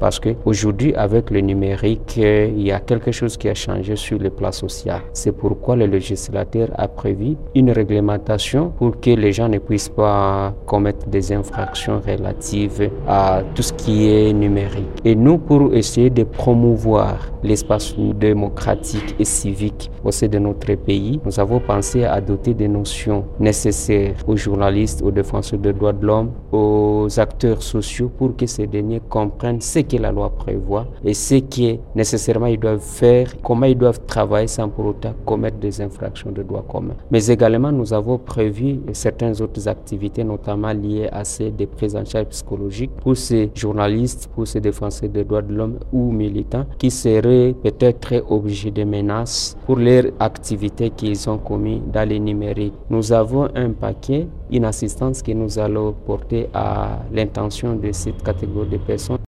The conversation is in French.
parce qu'aujourd'hui, avec le numérique, il y a quelque chose qui a changé sur le plan social. C'est pourquoi le législateur a prévu une réglementation pour que les gens ne puissent pas commettre des infractions relatives à tout ce qui est numérique. Et nous, pour essayer de promouvoir l'espace démocratique et civique au sein de notre pays, nous avons pensé à doter des notions nécessaires aux journalistes, aux défenseurs des droits de l'homme, aux acteurs sociaux pour que ces derniers comprennent ce que la loi prévoit et ce que nécessairement ils doivent faire, comment ils doivent travailler sans pour autant commettre des infractions de droit commun. Mais également, nous avons prévu certaines autres activités, notamment liées à des prises en charge psychologiques pour ces journalistes, pour ces défenseurs des droits de l'homme ou militants qui seraient peut-être très obligés de menaces pour leurs activités qu'ils ont commises dans les numériques. Nous avons un paquet, une assistance que nous allons porter à l'intention de cette catégorie de personnes.